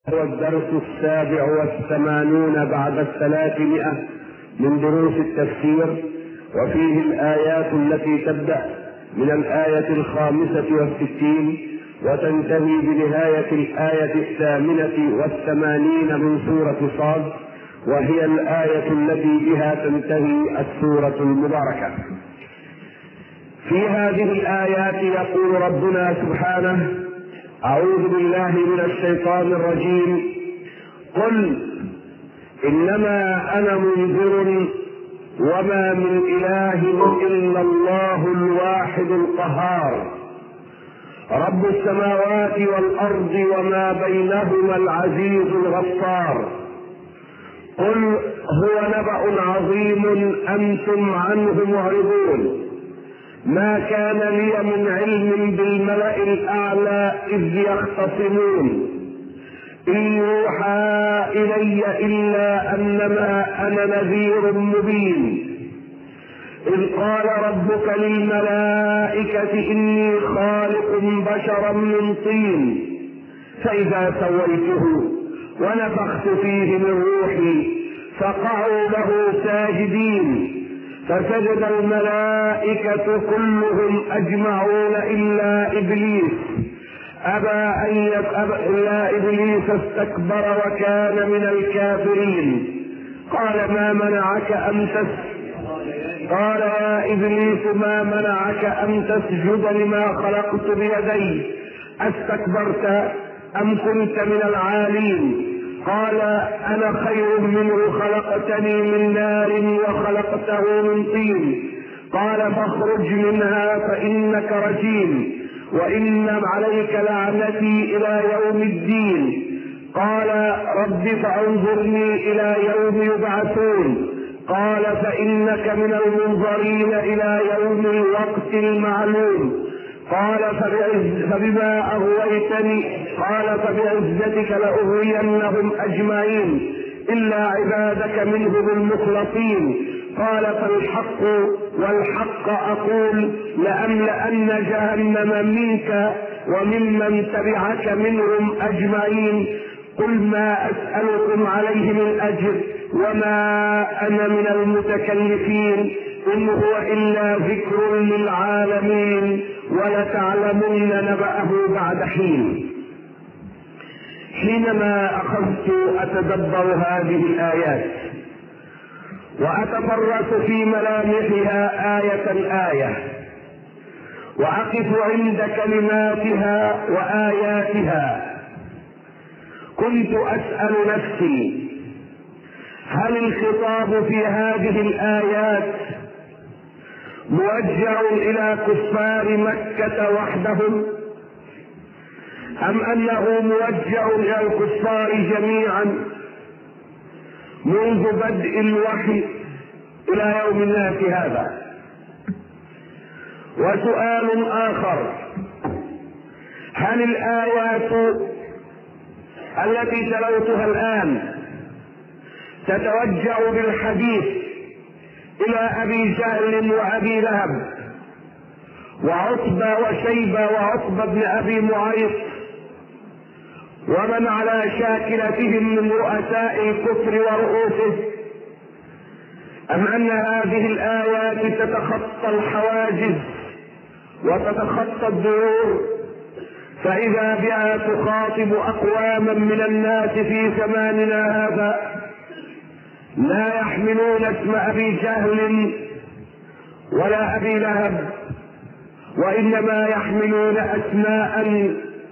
هو الدرس 87 بعد 300 من دروس التفسير، وفيه الآيات التي تبدأ من الآية 65 وتنتهي بنهاية الآية 88 من سورة صاد، وهي الآية التي بها تنتهي السورة المباركة. في هذه الآيات يقول ربنا سبحانه: أعوذ بالله من الشيطان الرجيم: قل إنما أنا منذر وما من إله إلا الله الواحد القهار رب السماوات والأرض وما بينهما العزيز الغفار. قل هو نبأ عظيم أنتم عنه معرضون. ما كان لي من علم بالملأ الأعلى إذ يختصمون. إن يوحى إلي إلا أنما أنا نذير مبين. إذ قال ربك للملائكة إني خالق بشرا من طين فإذا سويته ونفخت فيه من روحي فقعوا له ساجدين. فسجد الملائكة كلهم أجمعون إلا إبليس إلا إبليس استكبر وكان من الكافرين. قال يا إبليس ما منعك أن تسجد لما خلقت بيدي أستكبرت أم كنت من العالين؟ قال أنا خير منه خلقتني من نار وخلقته من طين. قال فاخرج منها فإنك رجيم وإن عليك لعنتي إلى يوم الدين. قال رب فانظرني إلى يوم يبعثون. قال فإنك من المنظرين إلى يوم الوقت المعلوم. قال فبما أغويتني قال فبعزتك لأغوينهم أجمعين إلا عبادك منهم المخلصين. قال فالحق والحق أقول لأملأن جهنم منك وممن تبعك منهم أجمعين. قل ما أسألكم عليه من أجر وما أنا من المتكلفين إن هو إلا ذكر للعالمين ولتعلمن نبأه بعد حين. حينما أخذت أتدبر هذه الآيات وأتفرس في ملامحها آية آية وأقف عند كلماتها وآياتها، كنت أسأل نفسي: هل الخطاب في هذه الآيات موجه إلى كفار مكة وحدهم أم أنه موجه إلى الكفار جميعا منذ بدء الوحي إلى يوم الناس هذا؟ وسؤال آخر: هل الآيات التي تلوتها الآن تتوجه بالحديث إلى أبي جهل وأبي لهب وعتبة وشيبة وعقبة بن أبي معيط ومن على شاكلتهم من رؤساء الكفر ورؤوسه، أم أن هذه الآيات تتخطى الحواجز وتتخطى الديور فإذا بها تخاطب أقواما من الناس في زماننا هذا لا يحملون اسم أبي جهل ولا أبي لهب، وإنما يحملون أسماء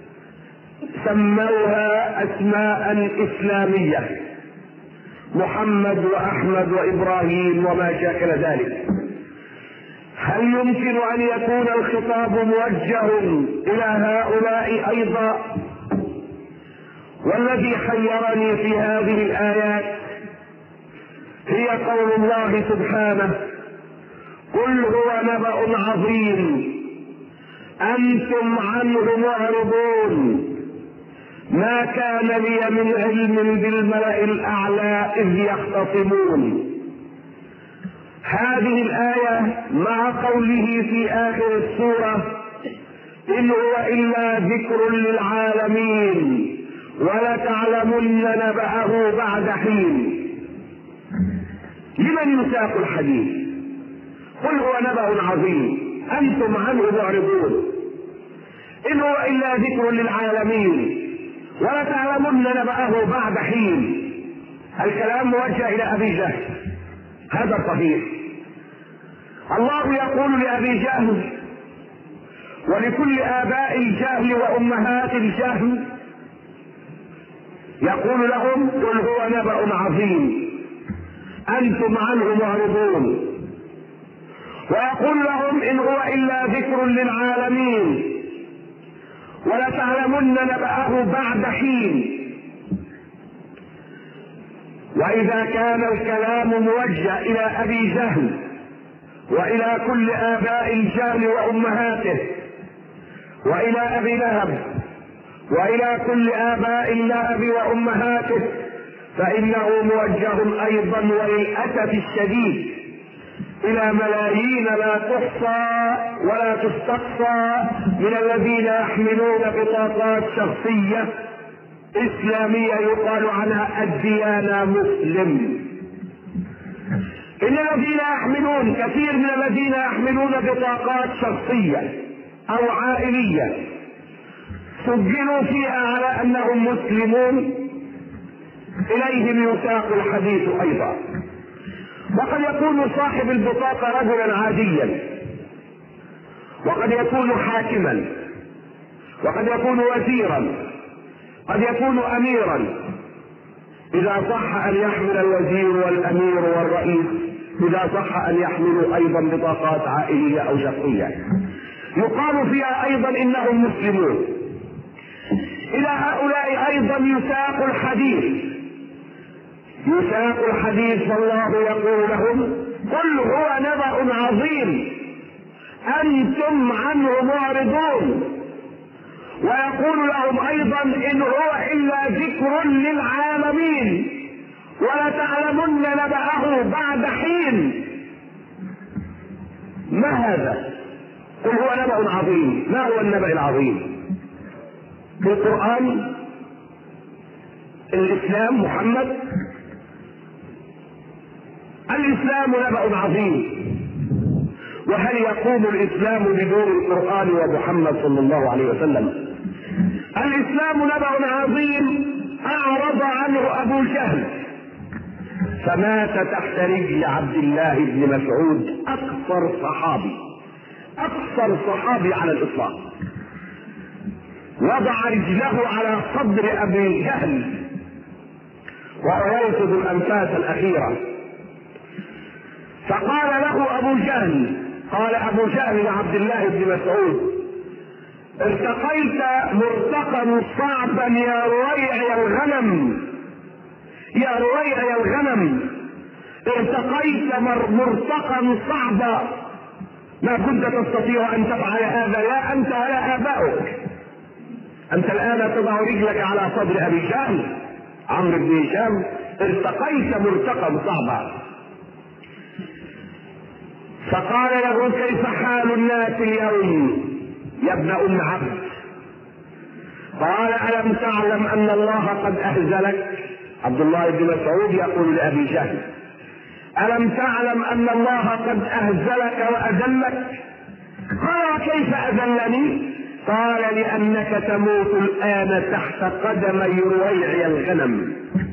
سموها أسماء إسلامية: محمد وأحمد وإبراهيم وما شاكل ذلك. هل يمكن أن يكون الخطاب موجه إلى هؤلاء أيضا؟ والذي حيرني في هذه الآيات هي قول الله سبحانه: قل هو نبأ عظيم أنتم عنه معرضون. ما كان لي من علم بالملأ الأعلى إذ يختصمون. هذه الآية مع قوله في آخر السورة: إن هو إلا ذكر للعالمين ولتعلمن نبأه بعد حين. لمن يساق الحديث؟ قل هو نبأ عظيم أنتم عنه معرضون إن هو إلا ذكر للعالمين ولتعلمن نبأه بعد حين. الكلام موجه إلى أبي جهل، هذا صحيح. الله يقول لأبي جهل ولكل آباء الجهل وأمهات الجهل، يقول لهم قل هو نبأ عظيم أنتم عنه معرضون، ويقول لهم إن هو إلا ذكر للعالمين ولتعلمن نبأه بعد حين. وإذا كان الكلام موجه إلى أبي جهل وإلى كل آباء الجهل وأمهاته وإلى أبي لهب وإلى كل آباء اللهب وأمهاته، فإنه موجه أيضا وللأسف الشديد إلى ملايين لا تحصى ولا تستقصى من الذين يحملون بطاقات شخصية إسلامية يقال عنها الديانة مسلم. إن الذين يحملون، كثير من الذين يحملون بطاقات شخصية أو عائلية سجلوا فيها على أنهم مسلمون، إليهم يساق الحديث أيضا. وقد يكون صاحب البطاقة رجلا عاديا، وقد يكون حاكما، وقد يكون وزيرا، قد يكون أميرا. إذا صح أن يحمل الوزير والأمير والرئيس، إذا صح أن يحملوا أيضا بطاقات عائلية أو شخصية يقال فيها أيضا إنهم مسلمون. إلى هؤلاء أيضا يساق الحديث، يساق الحديث، والله يقول لهم قل هو نبأ عظيم أنتم عنه معرضون، ويقول لهم أيضا إن هو إلا ذكر للعالمين ولتعلمن نبأه بعد حين. ما هذا؟ قل هو نبأ عظيم. ما هو النبأ العظيم؟ في القرآن الإسلام محمد، الإسلام نبأ عظيم. وهل يقوم الإسلام بدون القرآن ومحمد صلى الله عليه وسلم؟ الإسلام نبأ عظيم أعرض عنه أبو جهل فمات تحت رجل عبد الله بن مسعود، أكثر صحابي على الإطلاق. وضع رجله على صدر أبي جهل وهو يرصد الأنفاس الأخيرة، فقال له أبو جهل، قال أبو جهل لعبد الله بن مسعود: ارتقيت مرتقا صعبا يا رويع الغنم، يا رويع الغنم، ارتقيت مرتقا صعبا، ما كنت تستطيع أن تفعل هذا لا أنت ولا آباؤك. أنت الآن تضع رجلك على صدر أبي جهل عمرو بن هشام، ارتقيت مرتقا صعبا. فقال له: كيف حال الناس اليوم يا ابن أم عبد؟ قال: ألم تعلم أن الله قد أهزلك؟ عبد الله بن مسعود يقول لأبي جهل: ألم تعلم أن الله قد أهزلك وأذلك؟ قال: كيف أذلني؟ قال: لأنك تموت الآن تحت قدمي رويع الغنم.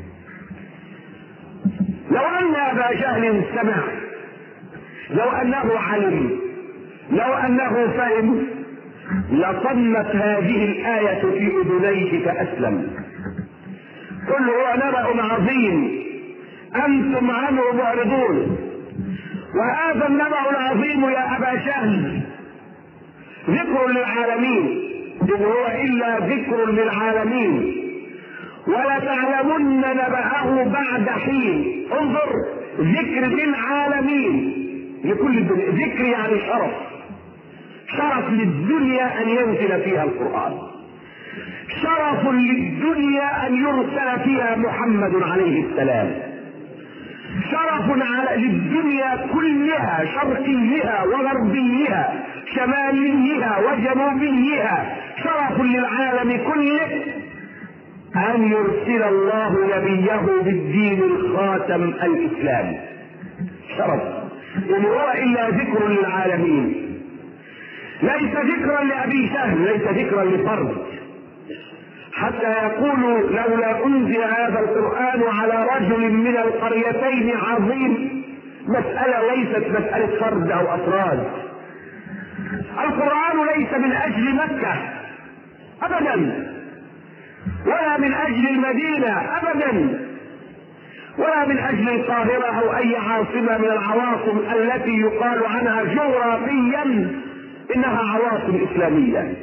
لو أن أبا جهل سمع، لو أنه علم، لو أنه فهم، لصمت هذه الآية في أذنيه فأسلم. قل هو نبأ عظيم أنتم عنه معرضون. وهذا النبأ العظيم يا أبا جهل ذكر للعالمين، إن هو إلا ذكر للعالمين، ولتعلمن نبأه بعد حين. انظر، ذكر للعالمين، لكل الدنيا. ذكر يعني شرف للدنيا أن ينزل فيها القرآن، شرف للدنيا أن يرسل فيها محمد عليه السلام، شرف للدنيا كلها، شرقيها وغربيها، شماليها وجنوبيها، شرف للعالم كله ان يرسل الله نبيه بالدين الخاتم الاسلام. شرف ان هو الا ذكر للعالمين، ليس ذكرا لابي جهل، ليس ذكرا لفرد، حتى يقولوا لولا انزل هذا القران على رجل من القريتين عظيم. مساله ليست مساله فرد او افراد. القران ليس من اجل مكه ابدا، ولا من اجل المدينه ابدا، ولا من اجل القاهره او اي عاصمه من العواصم التي يقال عنها جغرافيا انها عواصم اسلاميه.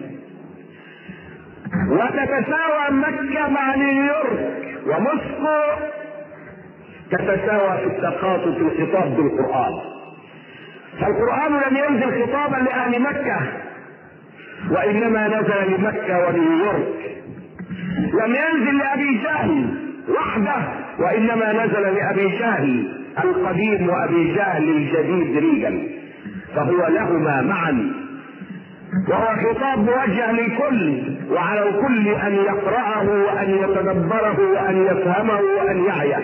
وتتساوى مكه مع نيويورك وموسكو، تتساوى في التخاطب في الخطاب بالقران. فالقران لم ينزل خطابا لاهل مكه، وانما نزل لمكه ونيويورك. لم ينزل لابي جهل وحده، وانما نزل لابي جهل القديم وابي جهل الجديد ريجا، فهو لهما معا، وهو خطاب موجه للكل، وعلى الكل ان يقرأه وان يتدبره وان يفهمه وان يعيه.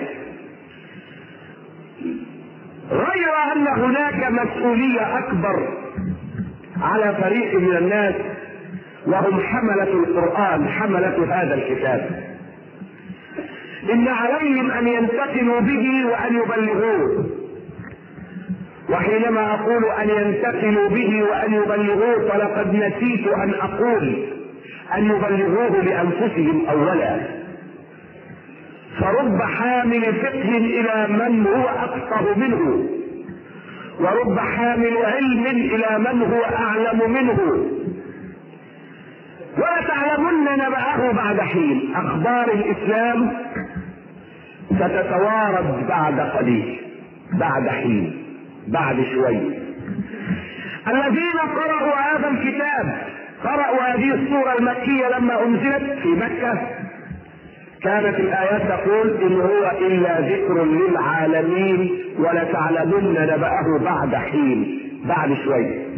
غير ان هناك مسؤولية اكبر على فريق من الناس، وهم حملة القرآن، حملة هذا الكتاب. إن عليهم أن ينتقلوا به وأن يبلغوه. وحينما أقول أن ينتقلوا به وأن يبلغوه فلقد نسيت أن أقول أن يبلغوه لأنفسهم أولا. فرب حامل فقه إلى من هو أفقه منه، ورب حامل علم إلى من هو أعلم منه. ولتعلمن نبأه بعد حين. أخبار الإسلام ستتوارد بعد قليل، بعد حين، بعد شوي. الذين قرأوا هذا الكتاب، قرأوا هذه السورة المكية لما أنزلت في مكة، كانت الآيات تقول إن هو إلا ذكر للعالمين ولتعلمن نبأه بعد حين، بعد شوي.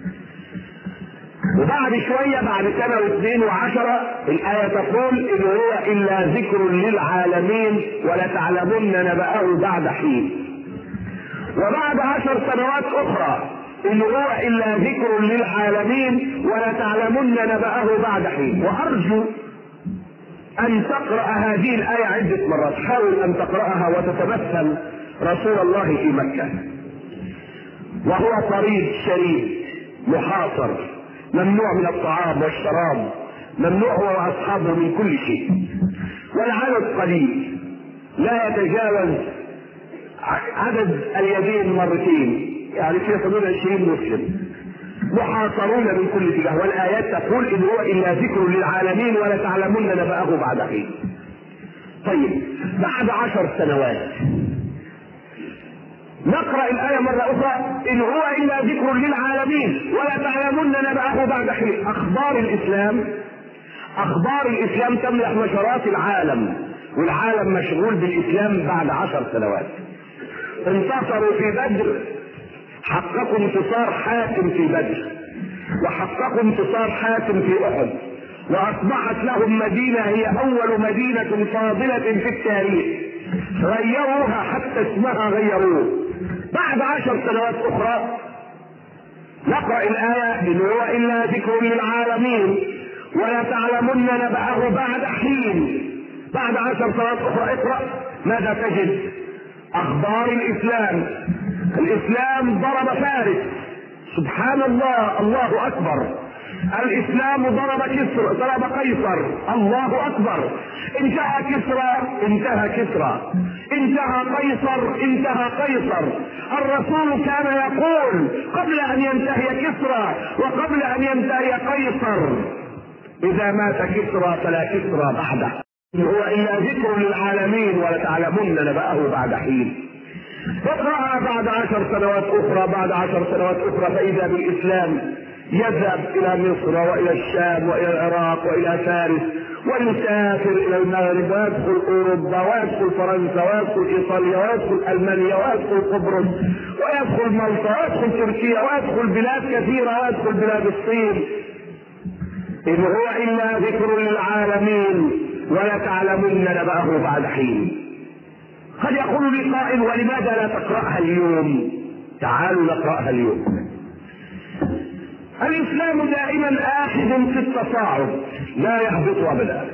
وبعد شوية، بعد سنة واثنين وعشرة، الآية تقول إن هو إلا ذكر للعالمين ولتعلمن نبأه بعد حين. وبعد 10 سنوات أخرى إن هو إلا ذكر للعالمين ولتعلمن نبأه بعد حين. وأرجو أن تقرأ هذه الآية عدة مرات، حاول أن تقرأها وتتمثل رسول الله في مكة وهو طريد شريد محاصر، ممنوع من الطعام والشراب، ممنوع هو واصحابه من كل شيء، والعدد قليل لا يتجاوز عدد اليدين مرتين، يعني في حدود 20 مسلم محاصرون من كل اتجاه. والايات تقول ان هو الا ذكر للعالمين ولتعلمن نبأه بعد حين. طيب بعد 10 سنوات نقرأ الآية مرة أخرى، إن هو إلا ذكر للعالمين ولا تعلمن نبأه بعد حين. أخبار الإسلام تملأ نشرات العالم، والعالم مشغول بالإسلام بعد 10 سنوات. انتصروا في بدر، حققوا انتصار حاسم في بدر، وحققوا انتصار حاسم في أحد، وأصبحت لهم مدينة هي أول مدينة فاضلة في التاريخ، غيروها حتى اسمها غيروه. بعد 10 سنوات أخرى نقرأ الآية إن هو إلا ذكر للعالمين ولا تعلمن نبأه بعد حين. بعد 10 سنوات أخرى اقرأ ماذا تجد؟ أخبار الإسلام. الإسلام ضرب فارس، سبحان الله، الله أكبر. الإسلام ضرب قيصر، الله أكبر. انتهى كسرى، انتهى كسرى، انتهى قيصر، انتهى قيصر. الرسول كان يقول قبل أن ينتهي كسرى وقبل أن ينتهي قيصر: إذا مات كسرى فلا كسرى بعده. هو إلا ذكر للعالمين ولتعلمن نبأه بعد حين. اقرأها بعد 10 سنوات أخرى، بعد 10 سنوات أخرى فإذا بالإسلام يذهب إلى مصر وإلى الشام وإلى العراق وإلى فارس، ويسافر إلى المغرب ويدخل أوروبا ويدخل فرنسا ويدخل إيطاليا ويدخل ألمانيا ويدخل قبرص ويدخل مالطا ويدخل تركيا ويدخل بلاد كثيرة ويدخل بلاد الصين. إن هو إلا ذكر للعالمين ولتعلمن نبأه بعد حين. قد يقول لي قائل: ولماذا لا تقرأها اليوم؟ تعالوا نقرأها اليوم. الإسلام دائما آخذ في التصاعد، لا يهبط أبدا.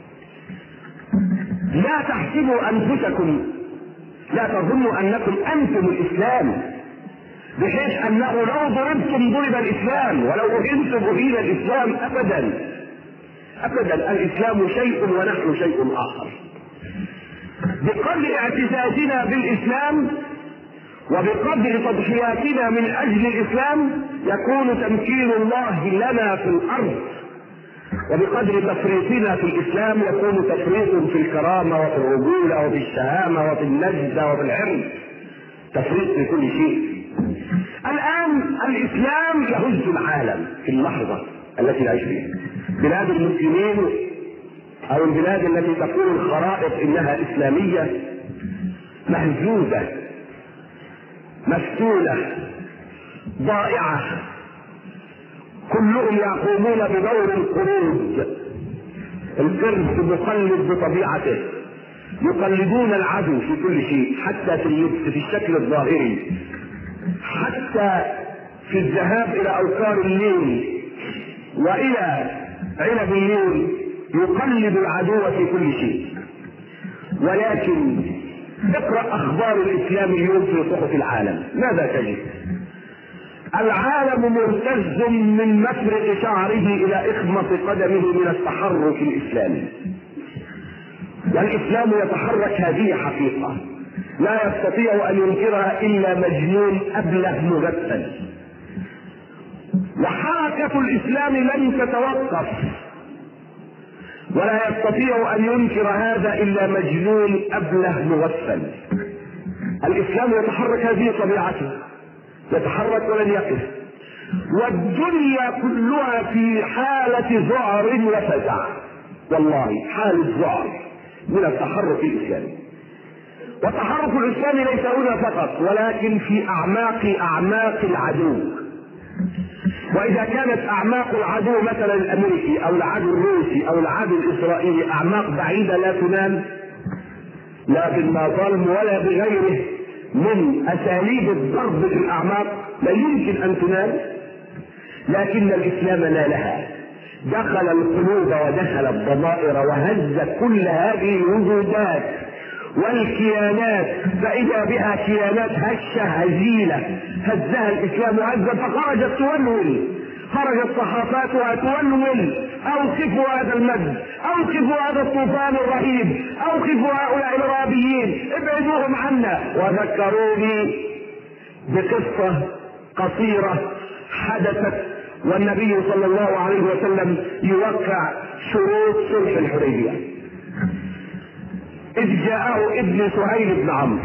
لا تحسبوا أنفسكم، لا تظنوا أنكم أنتم الإسلام، بحيث أنه لو ضربتم ضرب الإسلام، ولو أهنتم أهين الإسلام. أبدا أبدا، الإسلام شيء ونحن شيء آخر. بقدر اعتزازنا بالإسلام وبقدر تضحياتنا من أجل الإسلام يكون تمكين الله لنا في الأرض، وبقدر تفريطنا في الإسلام يكون تفريط في الكرامة وفي الرجولة وفي الشهامة وفي النجدة وفي العرض، تفريط في كل شيء. الآن الإسلام يهز العالم في اللحظة التي نعيش فيها. بلاد المسلمين أو البلاد التي تقول الخرائط إنها إسلامية مهزوزة، مفتونة، ضائعة، كلهم يقومون بدور القرود. القرد مقلد بطبيعته، يقلدون العدو في كل شيء، حتى في اللبس، في الشكل الظاهري، حتى في الذهاب إلى أوكار النيل وإلى عنب النيل، يقلد العدو في كل شيء. ولكن اقرأ أخبار الإسلام اليوم في صحف العالم، ماذا تجد؟ العالم مرتز من مفرق شعره إلى إخمص قدمه من التحرك الإسلامي. والإسلام يتحرك، هذه حقيقة لا يستطيع أن ينكرها إلا مجنون أبله مغفل. وحركة الإسلام لن تتوقف، ولا يستطيع أن ينكر هذا إلا مجنون أبله مغفل. الإسلام يتحرك، هذه طبيعته، يتحرك ولن يقف. والدنيا كلها في حالة ذعر وفزع، والله حالة ذعر من التحرك الإسلامي. والتحرك الإسلامي ليس هنا فقط، ولكن في أعماق العدو. وإذا كانت أعماق العدو مثلا الأمريكي أو العدو الروسي أو العدو الإسرائيلي أعماق بعيدة لا تنال، لا بالنظام ولا بغيره من أساليب الضرب في الأعماق، لا يمكن أن تنال. لكن الإسلام نالها، دخل القلوب ودخل الضمائر وهز كل هذه الوجودات والكيانات، فإذا بها كيانات هشة هزيلة هزها الإسلام هزا، فخرجت تولول، خرجت صحافاتها تولول: أوقفوا هذا المجد، أوقفوا هذا الطوفان الرهيب، أوقفوا هؤلاء الإرهابيين، ابعدوهم عنا. وذكروني بقصة قصيرة حدثت والنبي صلى الله عليه وسلم يوقع شروط صلح الحديبية، إذ جاءه ابن سهيل بن عمرو.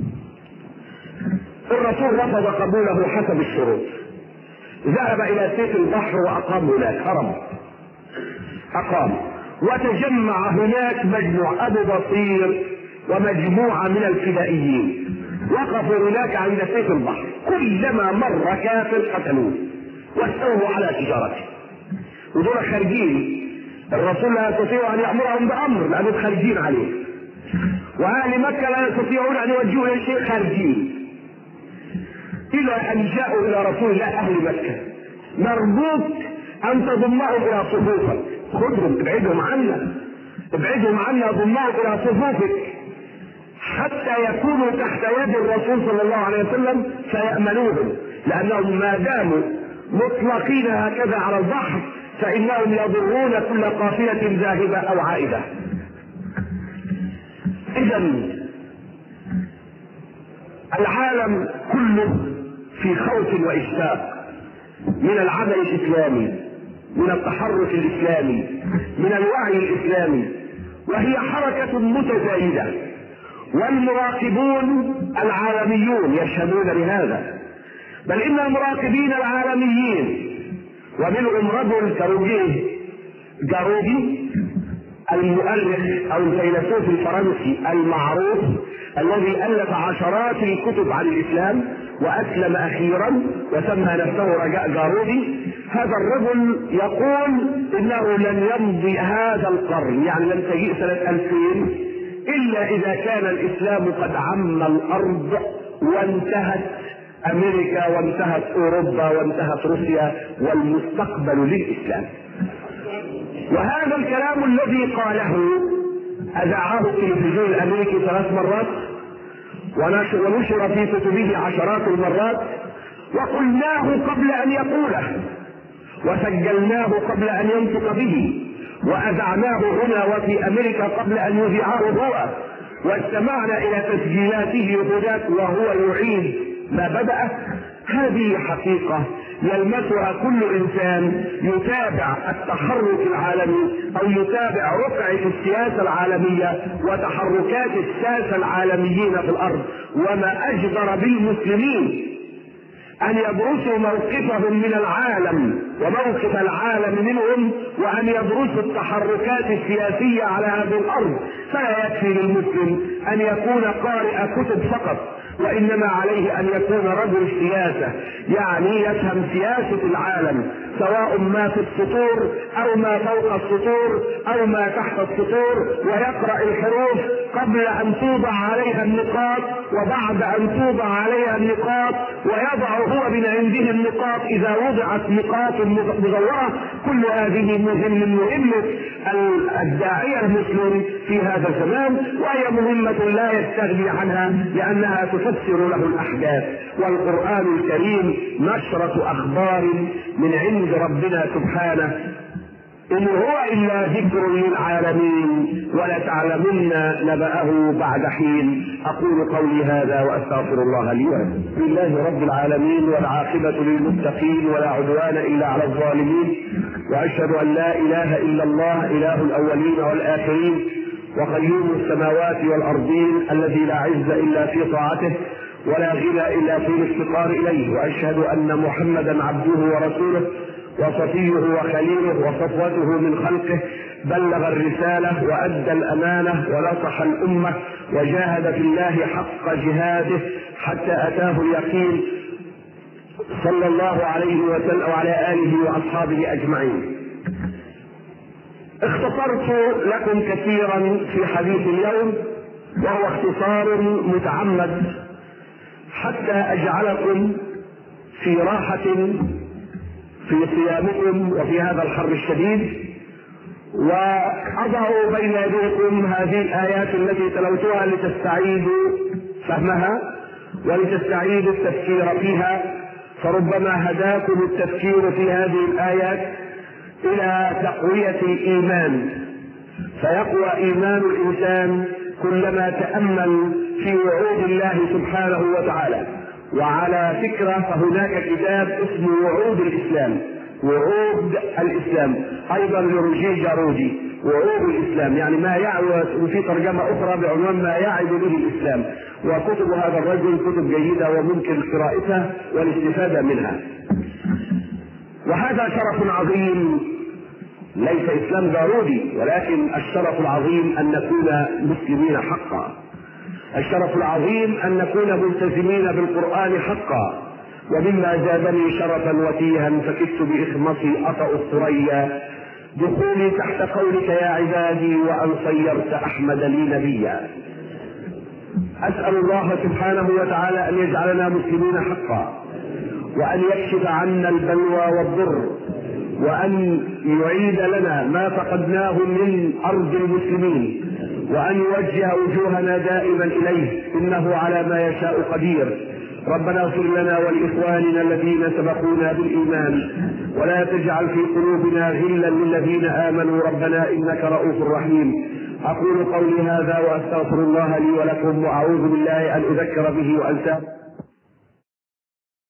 الرسول رفض قبوله حسب الشروط، ذهب إلى سيف البحر وأقام هناك، هرب أقام، وتجمع هناك مجموعة أبو بصير ومجموعة من الفدائيين، وقفوا هناك عند سيف البحر، كلما مر كافر قتلوه واستولوا على تجارته. ودول خارجين، الرسول لا يستطيع أن يأمرهم بأمر لأنهم خارجين عليه، وأهل مكة لا يستطيعون أن يوجهوا إلى شيء، خارجين. إلى أن جاءوا إلى رسول الله أهل مكة: نرجوك أن تضمهم إلى صفوفك، خذهم ابعدهم عنا، ابعدهم عنا، ضمهم إلى صفوفك حتى يكونوا تحت يد الرسول صلى الله عليه وسلم فيأمنوهم، لأنهم ما داموا مطلقين هكذا على البحر فإنهم يضرون كل قافلة ذاهبة أو عائدة. إذن العالم كله في خوف وإشفاق من العمل الإسلامي، من التحرك الإسلامي، من الوعي الإسلامي، وهي حركة متزايدة، والمراقبون العالميون يشهدون لهذا، بل إن المراقبين العالميين ومنهم رجل جاروبي المؤرخ أو الفيلسوف الفرنسي المعروف الذي ألف عشرات الكتب عن الإسلام وأسلم أخيرا وسمى نفسه رجاء جاروبي، هذا الرجل يقول انه لن يمضي هذا القرن، يعني لن تجيء سنة 2000 الا اذا كان الاسلام قد عم الارض وانتهت امريكا وانتهت اوروبا وانتهت روسيا والمستقبل للاسلام. وهذا الكلام الذي قاله اذاعه التلفزيون الامريكي 3 مرات ونشر في كتبه عشرات المرات، وقلناه قبل ان يقوله، وسجلناه قبل ان ينطق به، واذعناه هنا وفي امريكا قبل ان يذيعه هو، واستمعنا الى تسجيلاته هناك وهو يعيد ما بدأ. هذه حقيقة يلمسها كل انسان يتابع التحرك العالمي او يتابع رقعة السياسة العالمية وتحركات الساسة العالميين في الارض. وما اجدر بالمسلمين ان يدرسوا موقفهم من العالم وموقف العالم منهم، وان يدرسوا التحركات السياسية على هذه الارض. فلا يكفي للمسلم ان يكون قارئ كتب فقط، وانما عليه ان يكون رجل سياسة، يعني يفهم سياسة العالم سواء ما في السطور او ما فوق السطور او ما تحت السطور، ويقرأ الحروف قبل ان توضع عليها النقاط وبعد ان توضع عليها النقاط، ويضع هو من عنده النقاط اذا وضعت نقاط مزورة. كل هذه مهمة الداعية المسلم في هذا الزمان، وهي مهمة لا يستغني عنها لانها تفسر له الاحداث. والقرآن الكريم نشرة اخبار من عند ربنا سبحانه، إن هو إلا ذكر للعالمين ولتعلمن نبأه بعد حين. أقول قولي هذا وأستغفر الله لي ولكم. بسم الله رب العالمين، والعاقبة للمتقين ولا عدوان إلا على الظالمين، وأشهد أن لا إله إلا الله إله الأولين والآخرين وقيوم السماوات والأرضين الذي لا عز إلا في طاعته ولا غنى إلا في الافتقار إليه، وأشهد أن محمدا عبده ورسوله وصفيه وخليله وصفوته من خلقه، بلغ الرسالة وأدى الأمانة ونصح الأمة وجاهد في الله حق جهاده حتى أتاه اليقين، صلى الله عليه وسلم وعلى آله وأصحابه أجمعين. اختصرت لكم كثيرا في حديث اليوم، وهو اختصار متعمد حتى أجعلكم في راحة في صيامكم وفي هذا الحر الشديد، وأضع بين يديكم هذه الآيات التي تلوتها لتستعيدوا فهمها ولتستعيدوا التفكير فيها، فربما هداكم التفكير في هذه الآيات إلى تقوية الإيمان، فيقوى إيمان الإنسان كلما تأمل في وعود الله سبحانه وتعالى. وعلى فكرة فهناك كتاب اسمه وعود الإسلام، وعود الإسلام أيضا لروجيه جارودي، وعود الإسلام يعني ما يعود، وفي ترجمة أخرى بعنوان ما يعد به الإسلام. وكتب هذا الرجل كتب جيدة وممكن قراءتها والاستفادة منها. وهذا شرف عظيم، ليس إسلام جارودي، ولكن الشرف العظيم أن نكون مسلمين حقا، الشرف العظيم أن نكون ملتزمين بالقرآن حقا. ومما زادني شرفا وتيها فكدت بإخمصي أطأ الثريا دخولي تحت قولك يا عبادي وأن صيرت أحمد لي نبيا. أسأل الله سبحانه وتعالى أن يجعلنا مسلمين حقا، وأن يكشف عنا البلوى والضر، وأن يعيد لنا ما فقدناه من أرض المسلمين، وأن يوجه وجوهنا دائما إليه إنه على ما يشاء قدير. ربنا اغفر لنا ولإخواننا الذين سبقونا بالإيمان، ولا تجعل في قلوبنا غلا للذين آمنوا ربنا إنك رؤوف رحيم. أقول قولي هذا وأستغفر الله لي ولكم، وأعوذ بالله أن أذكر به وأنساه.